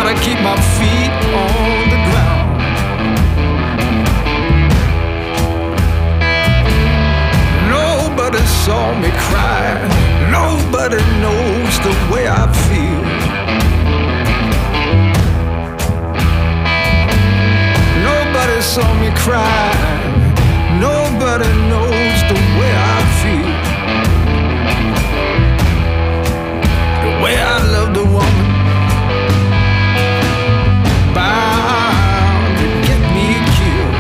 gotta keep my feet on the ground. Nobody saw me cry. Nobody knows the way I feel. Nobody saw me cry. Nobody knows the way I feel. The way I love the woman bound to get me killed.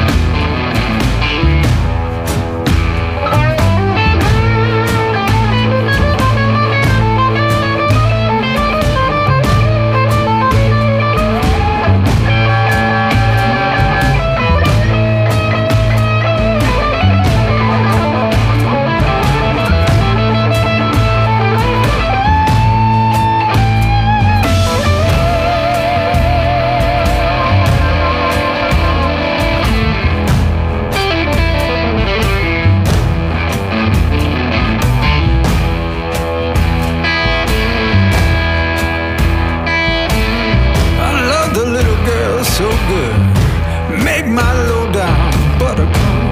So good, make my low down buttercup.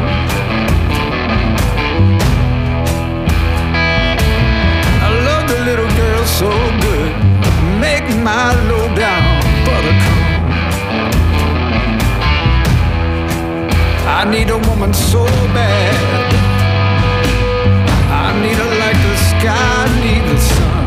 I love the little girl so good, make my low down buttercup. I need a woman so bad, I need her like the sky needs the sun.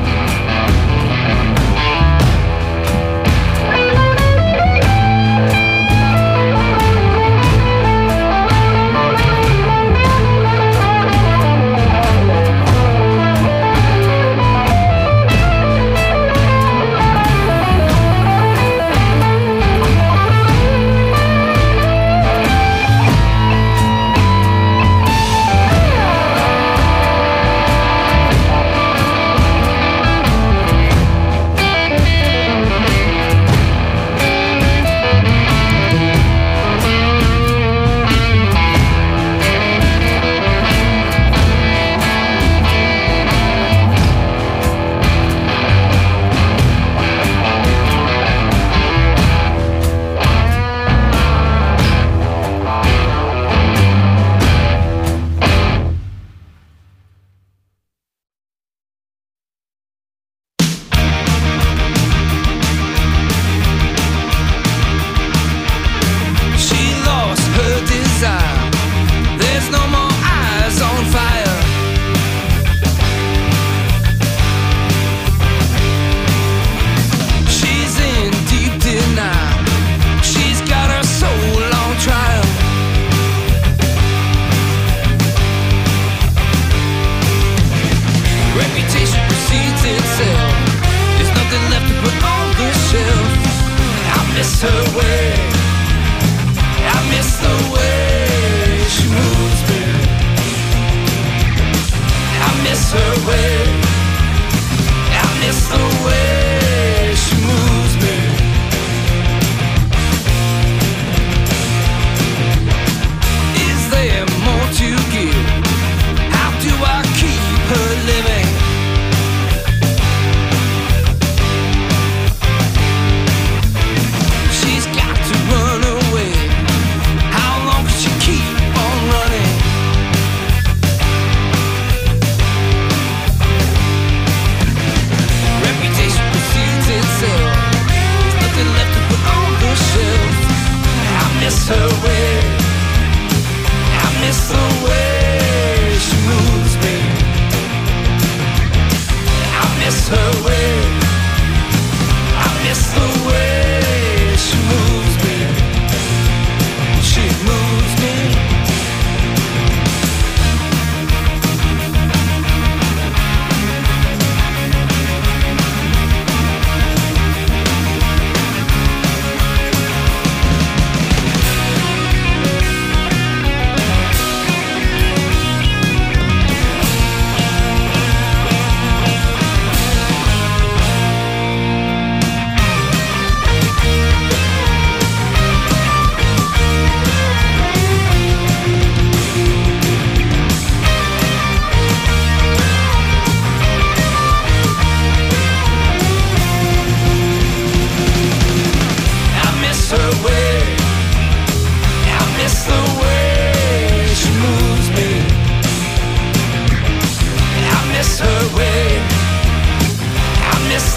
Reputation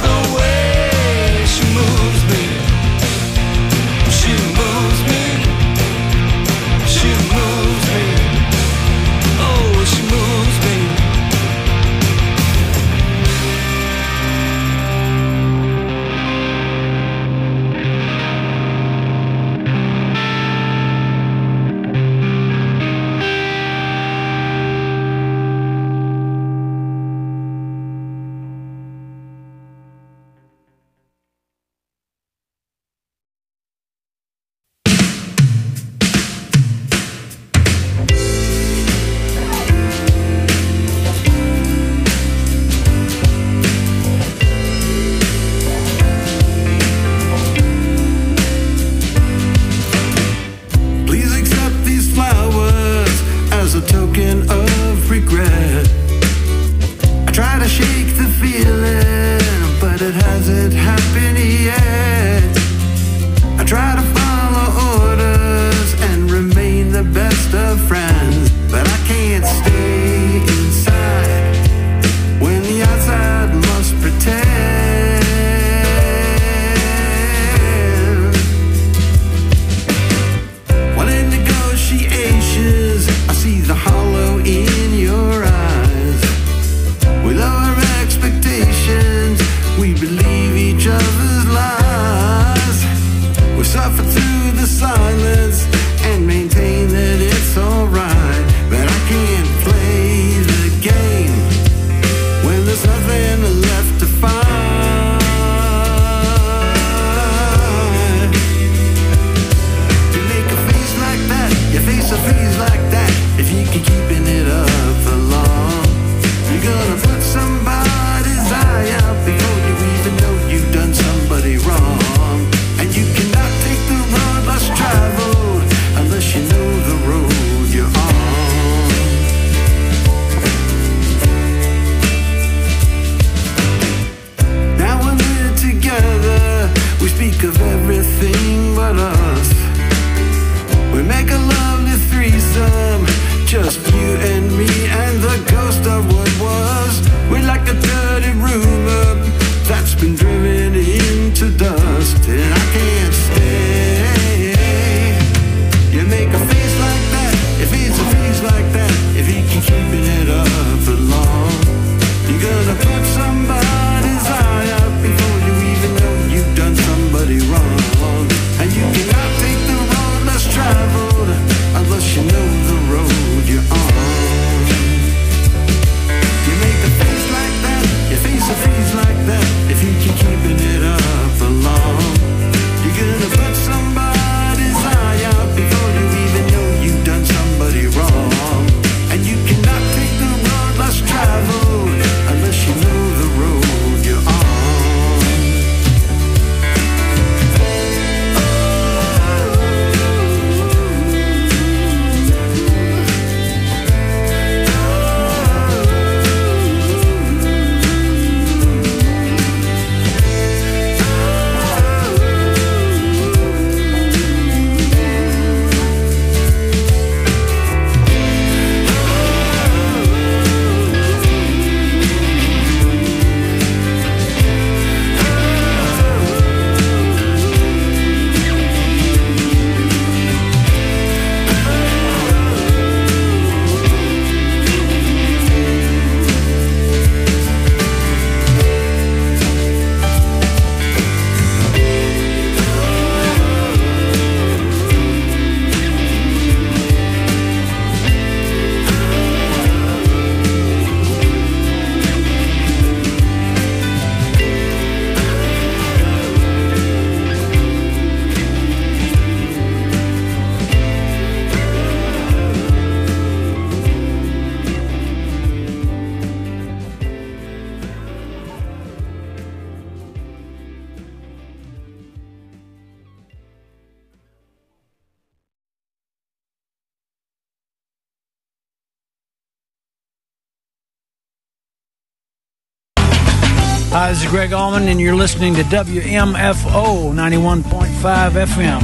the way she moves me. She moves me. She moves me. Oh, she moves me. Hi, this is Greg Allman, and you're listening to WMFO 91.5 FM.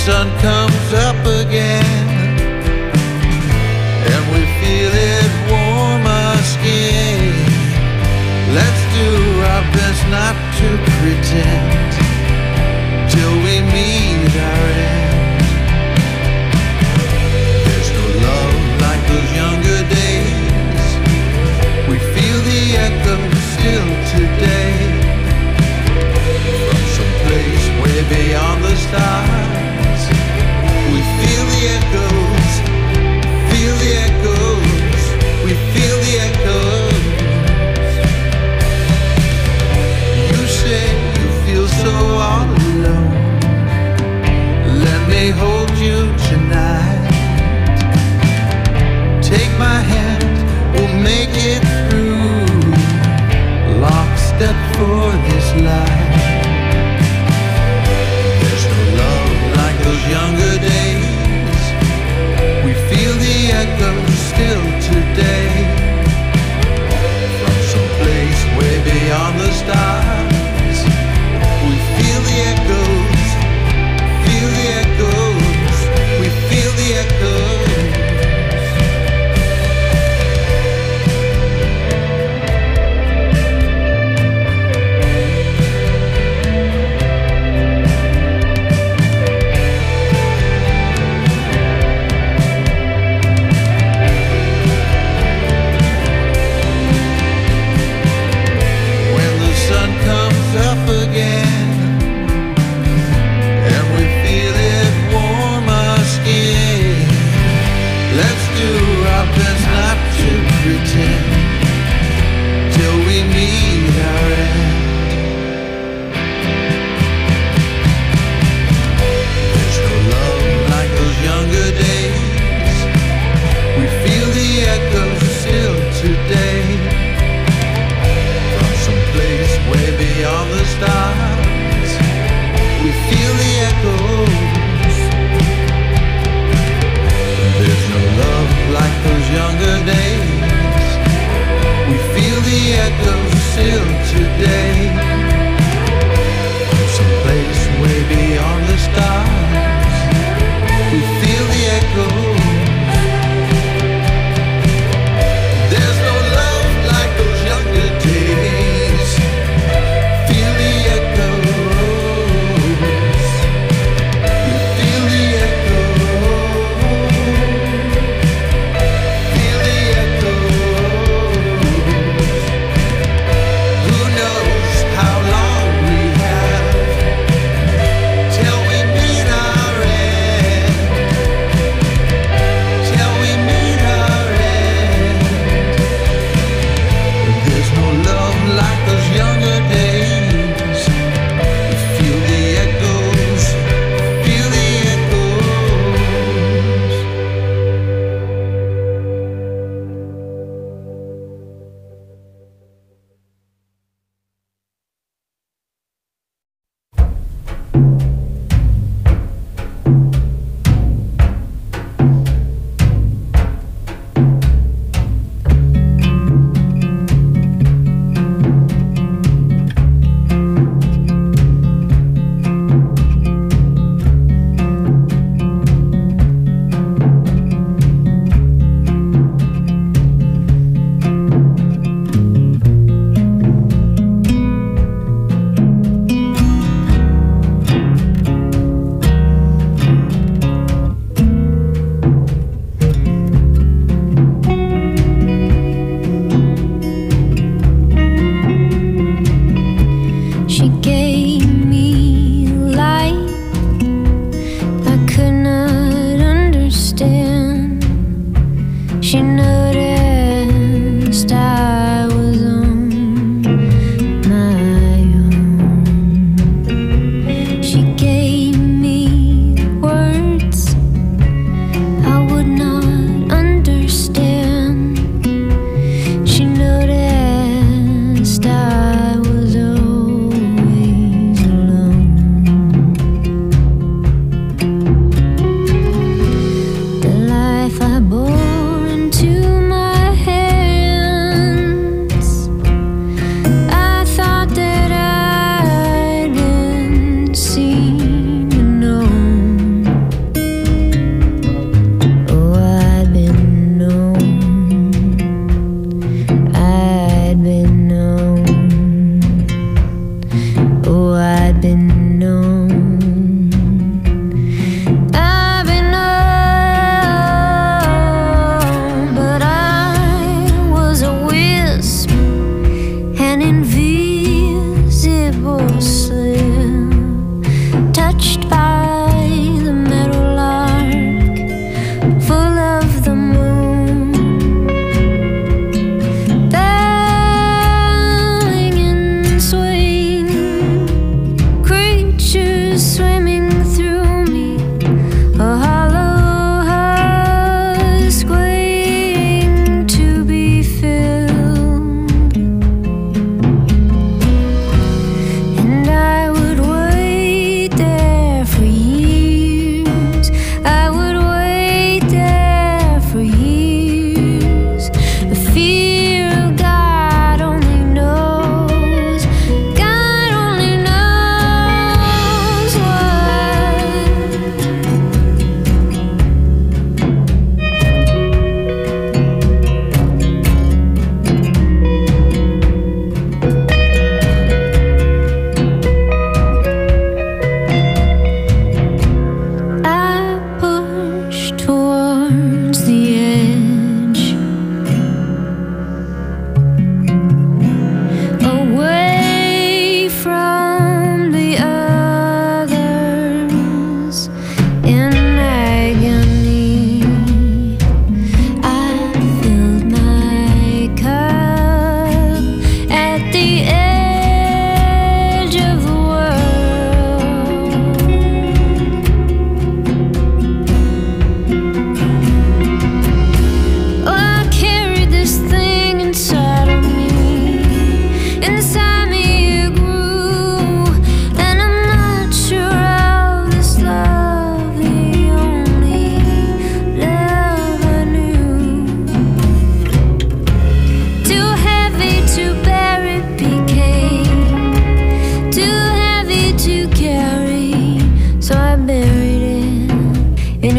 sun comes up again, and we feel it warm our skin. Let's do our best not to pretend till we meet our end. There's no love like those younger days. We feel the echo still today, from some place way beyond the stars. We feel the echoes, feel the echoes, we feel the echoes. You say you feel so all alone. Let me hold you tonight. Take my hand, we'll make it through. Lockstep for this life. There's no love like those younger days. We feel the echoes still today, from some place way beyond the stars. We feel the echoes, feel the echoes, we feel the echoes.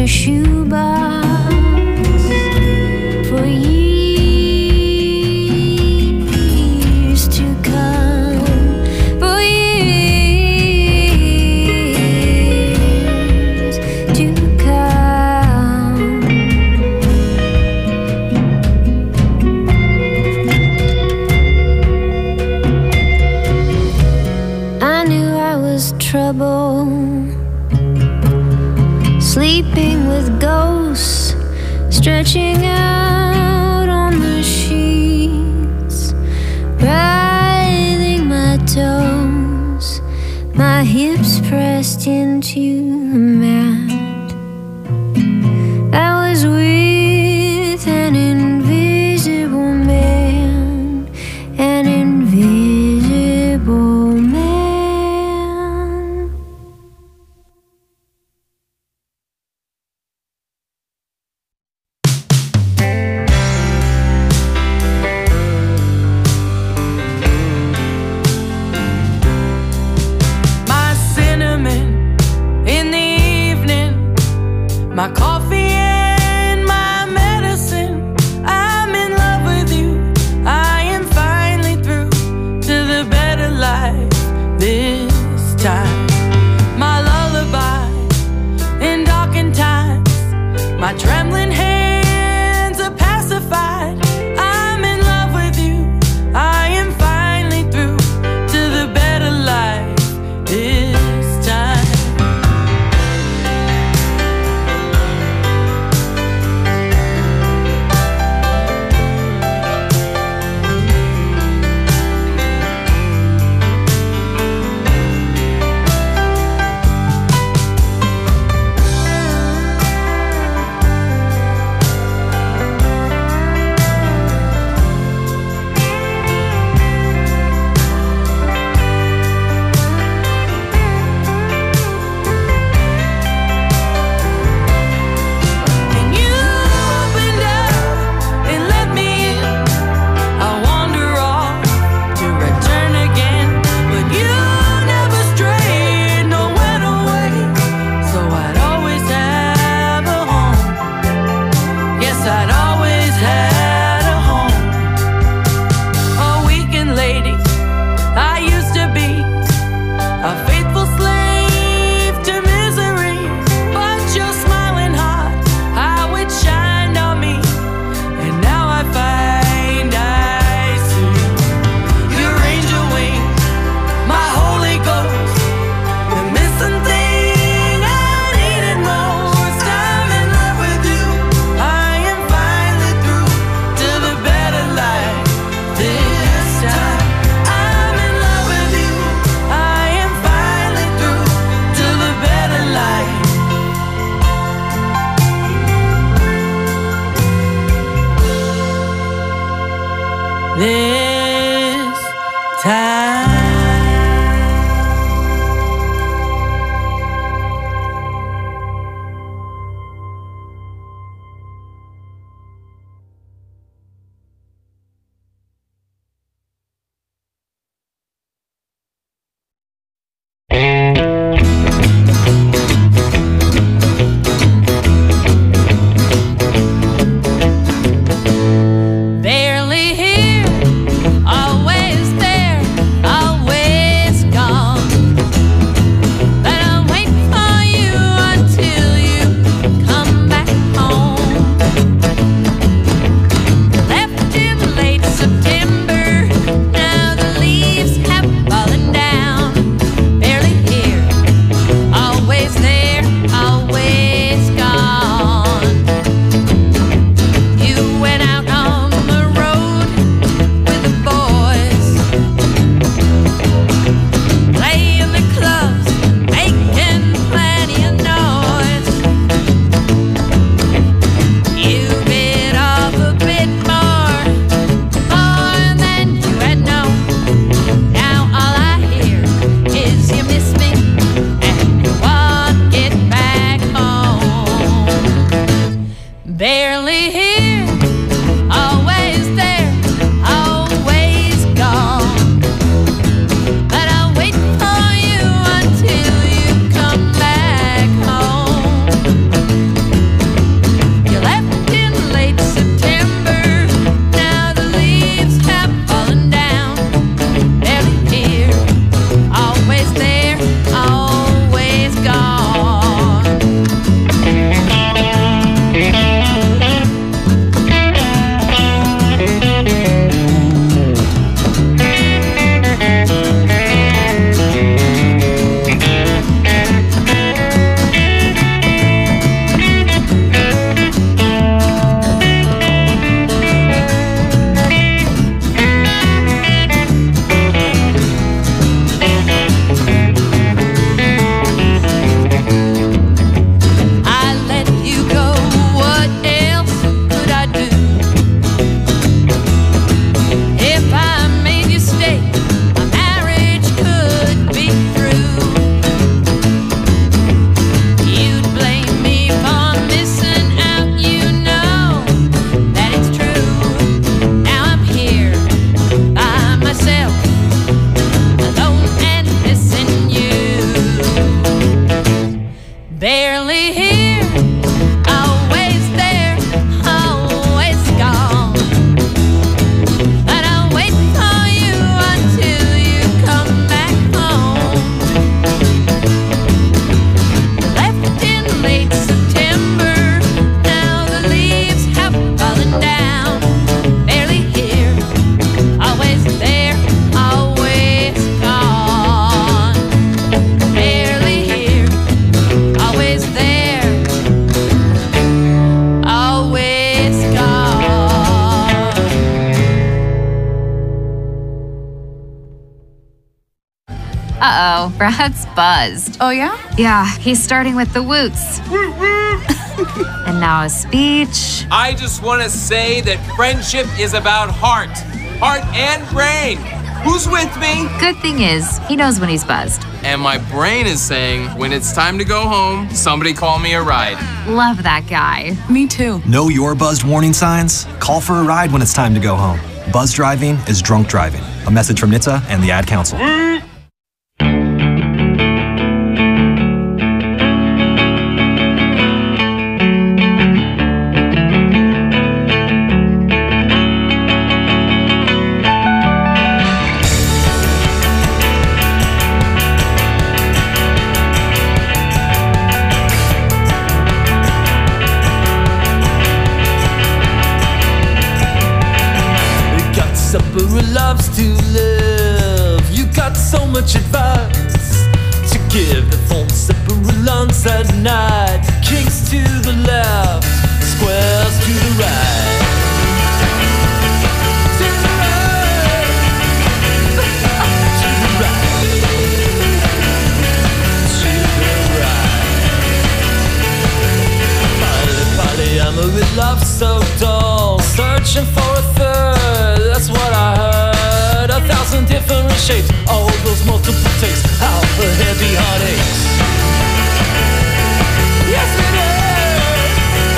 a shoebox for years to come, for years to come. I knew I was trouble, sleeping with ghosts, stretching out on the sheets, writhing my toes, my hips pressed into the mat. I was with an invisible man, an invisible man. My coffee and my medicine, I'm in love with you. I am finally through to the better life this time. My lullaby in darkened times, my trembling hands are pacified. I'm in love with you. I am finally through to the better life this time. This time. Barely here, always there, always gone. But I'll wait for you until you come back home. Left in late September, now the leaves have fallen down. Barely here, always there, always gone. You went out on the road with the boys, playing the clubs, making plenty of noise. You bit off a bit more than you had known. Now all I hear is you miss me and you want to get back home. Barely here, always there, always gone. But I'll wait for you until you come back home. So, Brad's buzzed. Oh, yeah? Yeah, he's starting with the woots. And now a speech. I just want to say that friendship is about heart and brain. Who's with me? Good thing is, he knows when he's buzzed. And my brain is saying, when it's time to go home, somebody call me a ride. Love that guy. Me too. Know your buzzed warning signs? Call for a ride when it's time to go home. Buzz driving is drunk driving. A message from NHTSA and the Ad Council. Loves to live. You got so much advice to give. The phone separate lungs at night. Kicks to the left, squares to the right. To the right. To the right. To the right. Party, I'm with love so dull. Searching for a third, that's what I heard. 1,000 different shapes, all those multiple takes, how the heavy heartaches. Yes it is.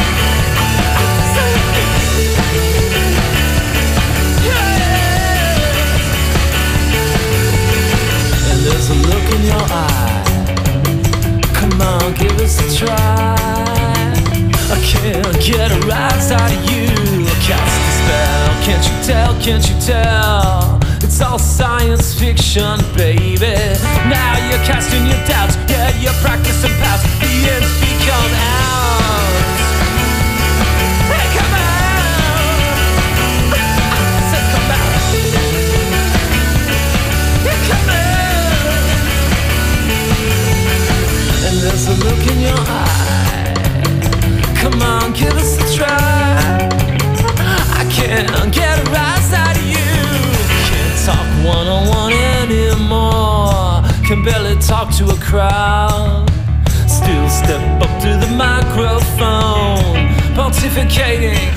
Yeah. And there's a look in your eye. Come on, give us a try. I can't get a right out of you. Cast a spell, can't you tell, can't you tell? It's all science fiction, baby. Now you're casting your doubts, yeah, you're practicing past. The ends become ours. Hey, come out. I said come out. Yeah, come out. And there's a look in your eye. Come on, give us a try. I can't get a rise out of you. Can't talk one-on-one anymore. Can barely talk to a crowd. Still step up to the microphone, pontificating.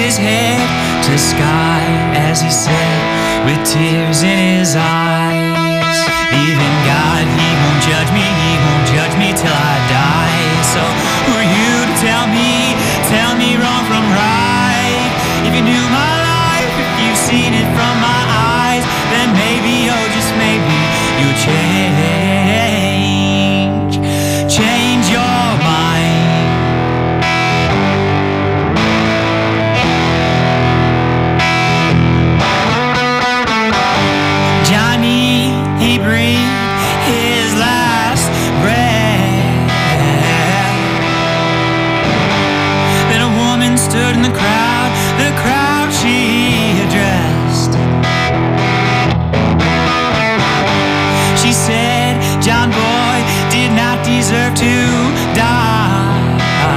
his head to the sky as he said, with tears in his eyes, even God, he won't judge me till I die. So who are you to tell me wrong from right? If you knew my life, if you've seen it from my eyes, then maybe, oh just maybe, you'll change your mind. Johnny, he breathed his last breath. Then a woman stood in the crowd she addressed. She said, John boy did not deserve to die.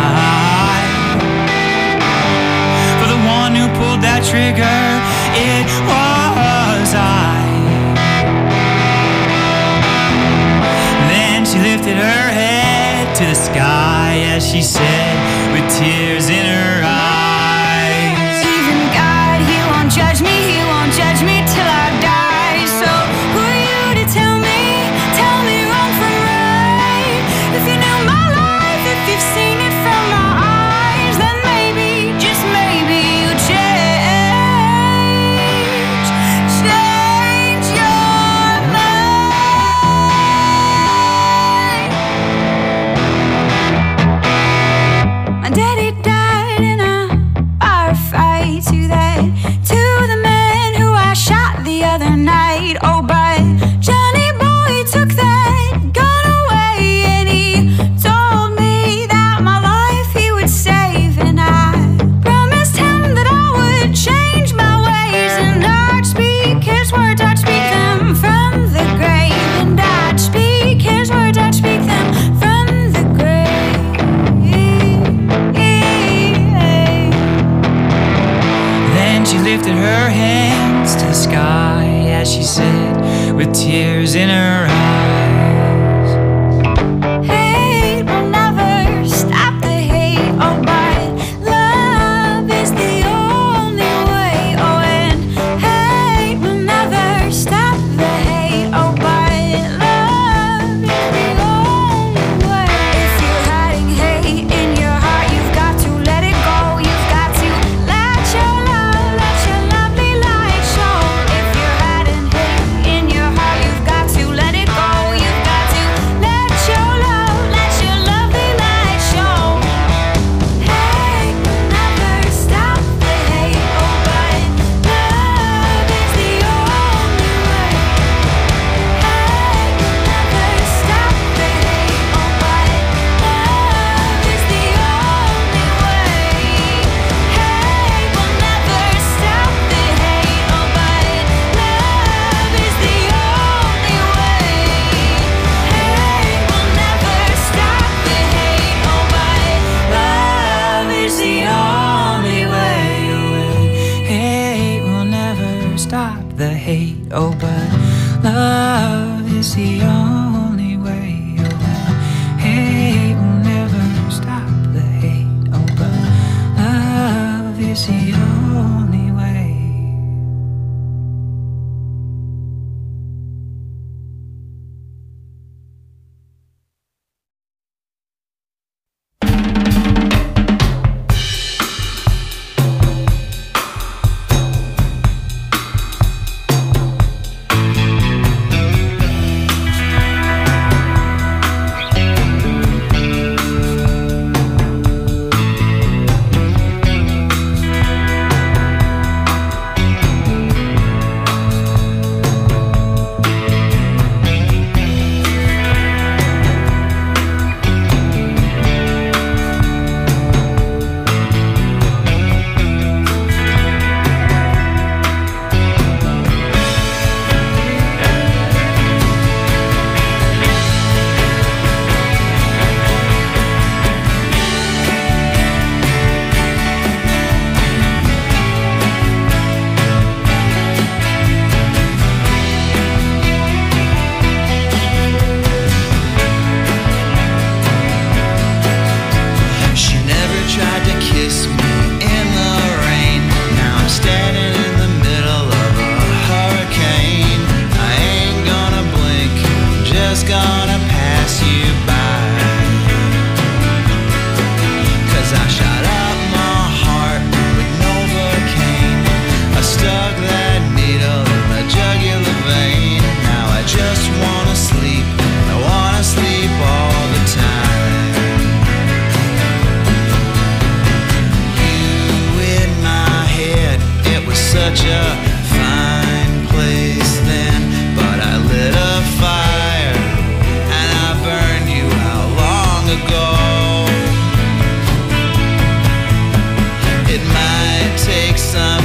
For the one who pulled that trigger, it was I. Then she lifted her head to the sky as she said, with tears in her eyes, Even God, he won't judge me till I die. So who are you to tell me wrong from right? If you knew my life, if you've seen it from my eyes, then maybe, just maybe, you'll change your mind. My daddy died in a firefight to the man who I shot the other night. Oh, but Johnny boy took that gun away, and he told me that my life he would save, and I promised him that I would change my ways, and I'd speak his words, I'd speak them from the grave, and I'd speak his words, I'd speak them from the grave. Then she lifted her hands to the sky as she said, with tears in her eyes, Hate will never stop the hate, oh, but love is the only way. Oh, and hate will never stop the hate, oh, but love is the only way. If you're hiding hate in your heart, you've got to let it go. You've got to let your lovely light show. If you're hiding hate in your heart, you've got to let it go. You've got to let your lovely light show. Hate will never stop the hate, oh, but love is the only way. Hate will never stop the hate, oh, but love is the only way. Hate will never stop the hate, oh, but love is the only way. Hate will never stop the hate, oh, but love is the only way. hate will never stop the hate, oh but love is the only way. Hate will never stop the hate, oh but love is the only way.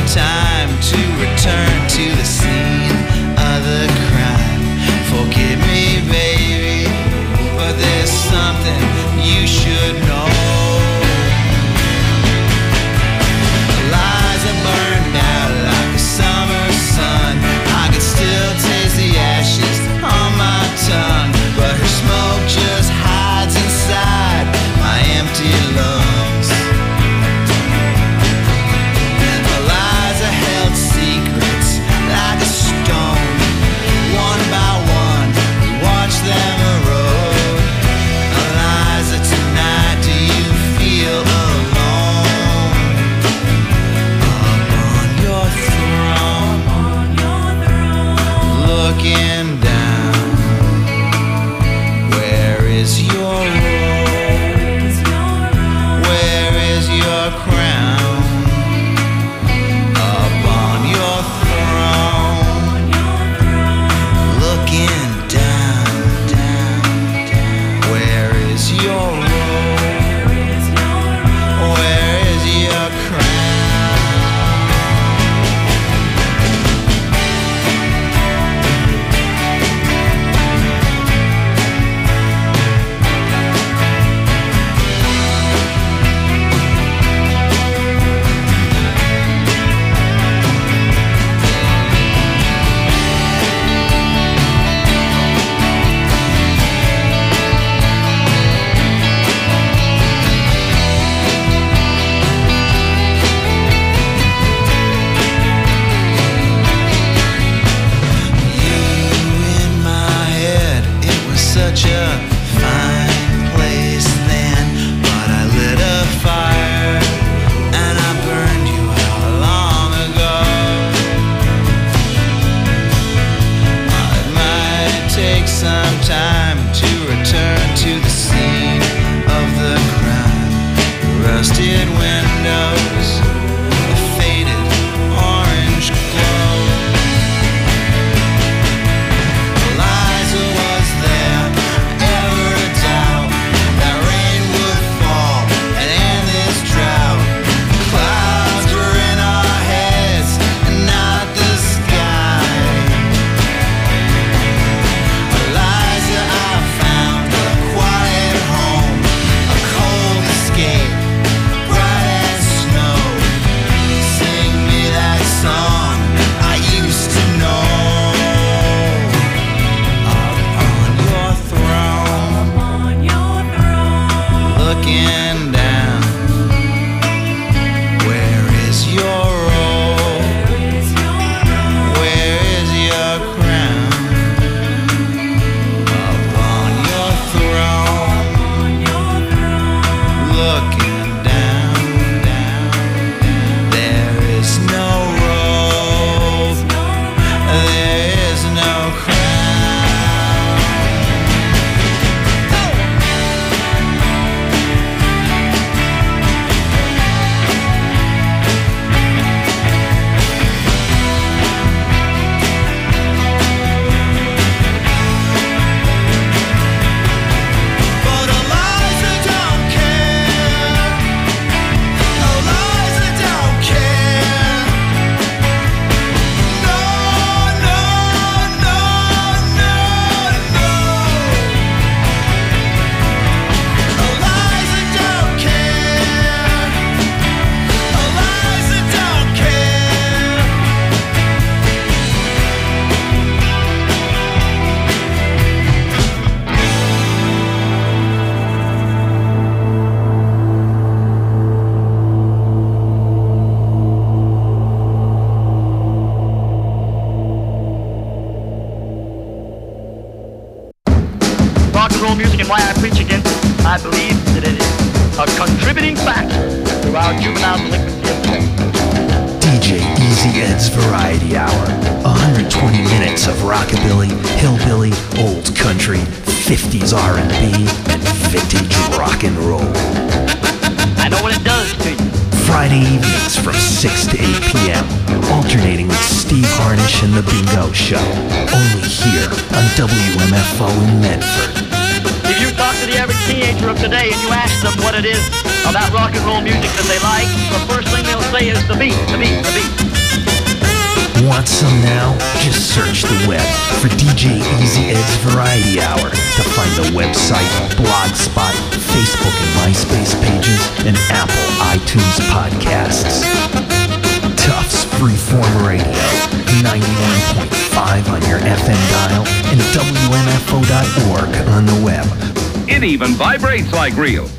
time to return to the scene of the crime. Forgive me, baby, but there's something you should know. The lies are burned out like a summer sun. I can still taste the ashes on my tongue, but her smoke just hides inside my empty lungs. The lies are held secrets like a stone. One by one, we watch them erode. Eliza, tonight, do you feel alone? Up on your throne, looking down. Where is your robe? Where is your crown? Up on your throne, looking down, down, down. Where is your robe? Where is your crown? Such a fine place then, but I lit a fire and I burned you out long ago. It might take some time to return to the scene of the crime. Rusted windows, a faded orange glow. Eliza was there. Looking down, where is your robe? Where is your crown? Up on your throne, looking down, down, down. There is no robe, there is no crown. Rock and roll music and why I preach against it. I believe that it is a contributing factor to our juvenile delinquency of sex. DJ Easy Ed's Variety Hour. 120 minutes of rockabilly, hillbilly, old country, 50s R&B, and vintage rock and roll. I know what it does to you. Friday evenings from 6 to 8 p.m. Alternating with Steve Harnish and The Bingo Show. Only here on WMFO in Medford. If you talk to the average teenager of today and you ask them what it is about rock and roll music that they like, the first thing they'll say is the beat, the beat, the beat. Want some now? Just search the web for DJ Easy Ed's Variety Hour to find the website, Blogspot, Facebook and MySpace pages, and Apple iTunes podcasts. Tufts Freeform Radio, 91.5 on your FM dial and WMFO.org on the web. It even vibrates like real.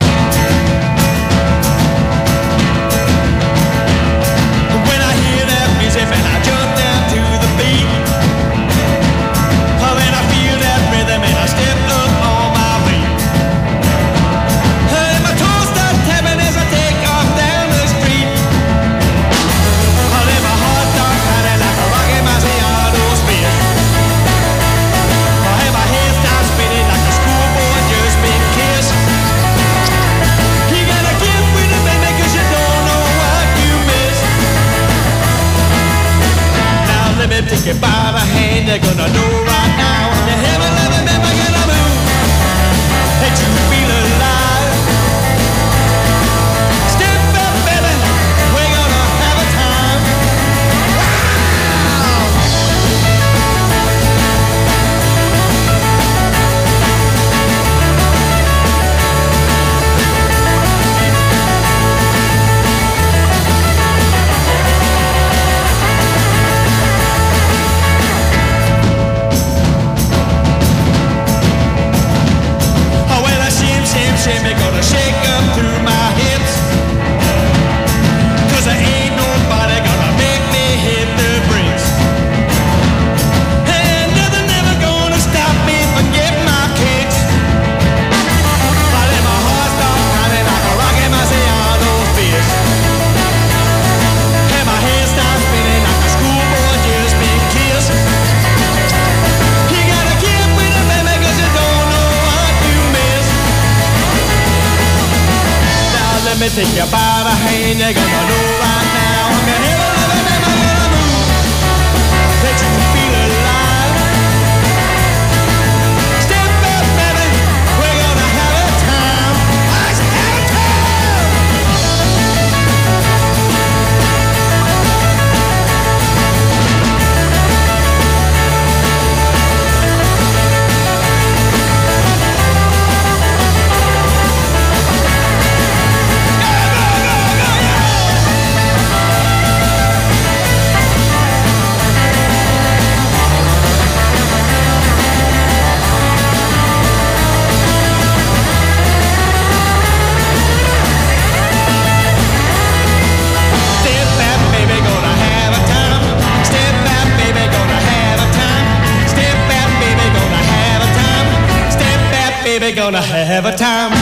Take it by the hand, you're gonna know right now. You haven't never gonna move. That you feel alive. Step up, baby. We're gonna have a time. Shimmy gonna shake up through my hips, 'cause there ain't nobody gonna make me hit the bricks. And nothing ever gonna stop me from getting my kicks. I let my heart start pounding like a rocket Marciano's fist. And my head starts spinning like a schoolboy just been kissed. You gotta get with it, baby, 'cause you don't know what you miss. Let me take you by the hand, you're gonna know right now. I'm gonna never move. That you feel alive. Step up, baby. We're gonna have a time. Let's have a time. Baby, gonna have a time.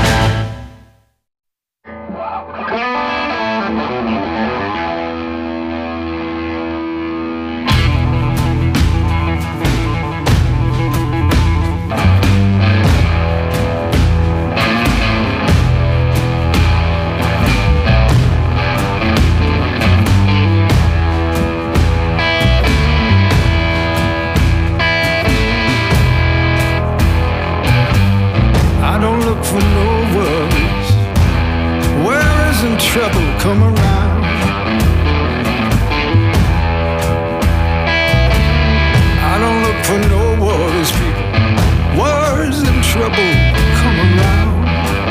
For no worries, worries and trouble come around. I don't look for no worries, people. Worries and trouble come around.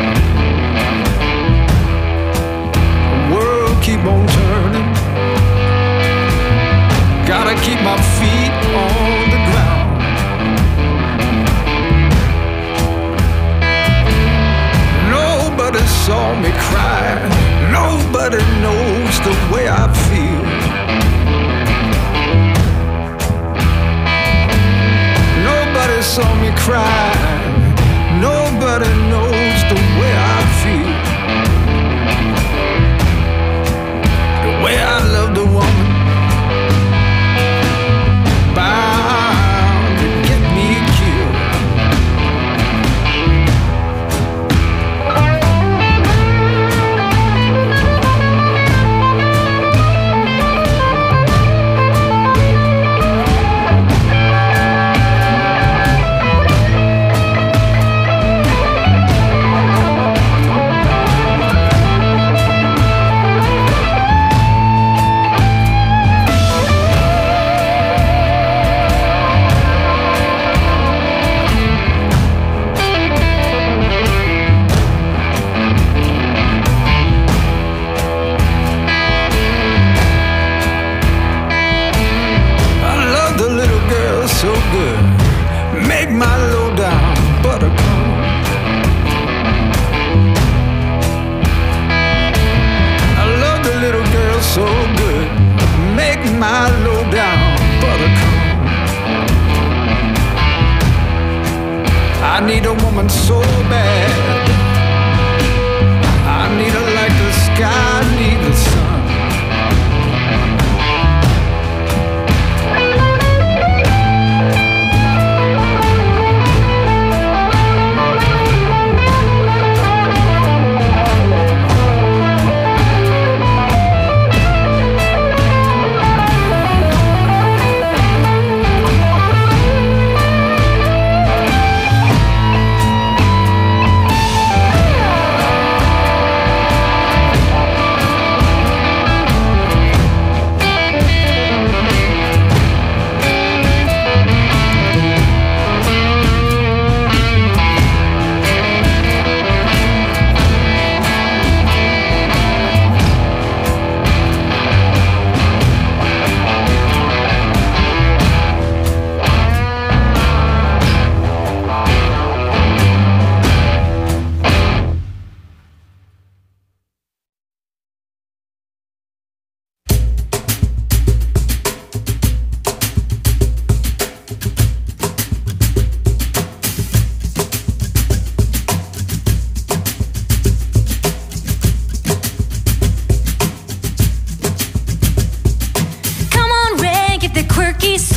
The world keep on turning. Gotta keep my feet on the ground. Nobody saw me cry. Nobody knows the way I feel. Nobody saw me cry. Nobody knows the way I feel. The way I love the woman bound to get me killed.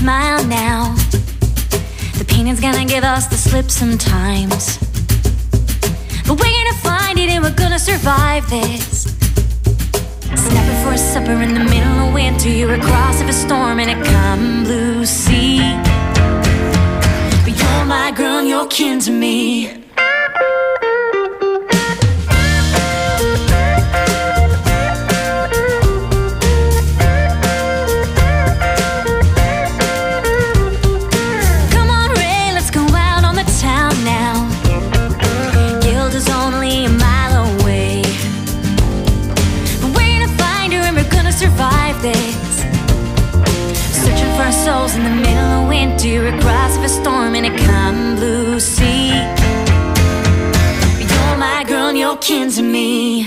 smile now. The painting's gonna give us the slip sometimes, but we're gonna find it and we're gonna survive this. Snapping for a supper in the middle of winter, you're across of a storm in a calm blue sea. But you're my girl and you're kin to me. Souls in the middle of winter, across of a storm in a calm blue sea. You're my girl and you're kin to me.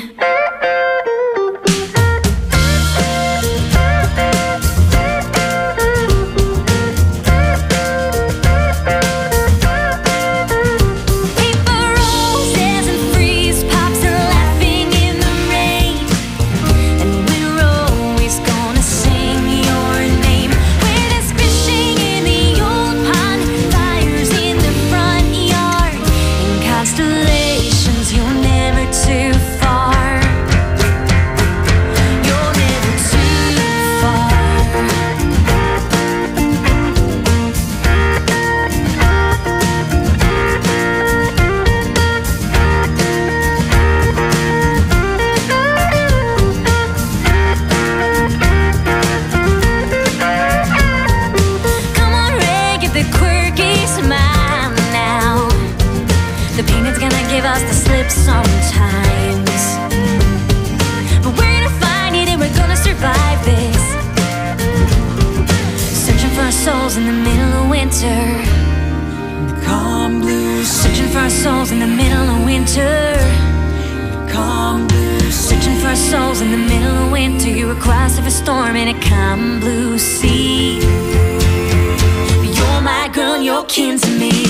Sometimes, but we're gonna find it and we're gonna survive this. Searching for our souls in the middle of winter, the calm blue. Searching for our souls in the middle of winter, calm blue. Searching for our souls in the middle of winter, you're across of a storm in a calm blue sea. You're my girl and you're kin to me.